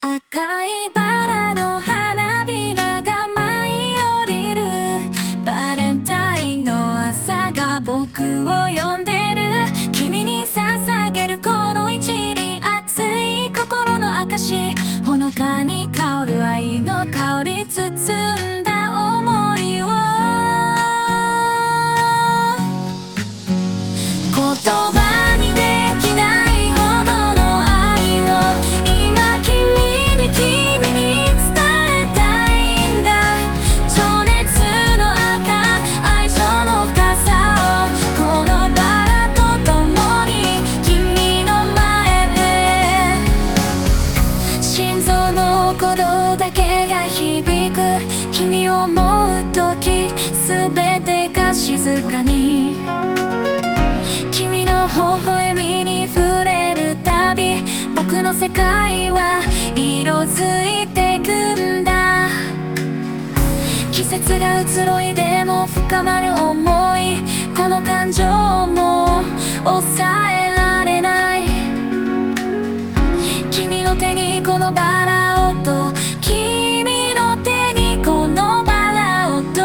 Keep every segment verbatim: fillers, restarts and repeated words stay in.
赤いバラの花びらが舞い降りる。バレンタインの朝が僕を呼んでる。君に捧げるこの一輪、熱い心の証。ほのかに香る愛の香り、包んだ想いを言葉にできないほどの愛を今君に君に伝えたいんだ。情熱の赤、愛情の深さをこのバラと共に君の前で。心臓の鼓だけが響く。君を思うとき全てが静かに。君の微笑みに触れるたび、僕の世界は色づいてくんだ。季節が移ろいでも深まる想い、この感情も抑えられない。君の手にこのバラをと、君の手にこのバラをと。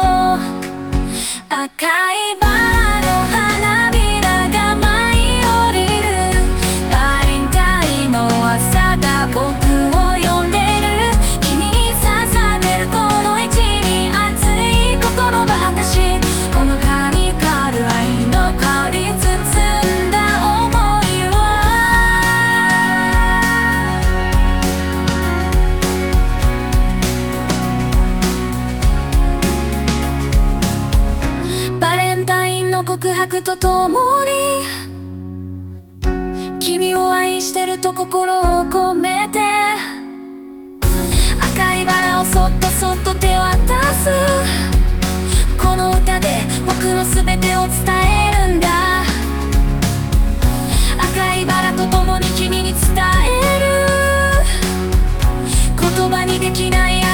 赤いバラの花びらが舞い降りる。バレンタインの朝が僕を呼んでる。君に捧げるこの一輪、熱い心の証。ほのかに香る愛の香り、包んだ想いをバレンタインの告白とともに、君を愛してると心を込めて。赤いバラをそっとそっと手渡す。この歌で僕の全てを伝えるんだ。赤いバラと共に君に伝える。言葉にできない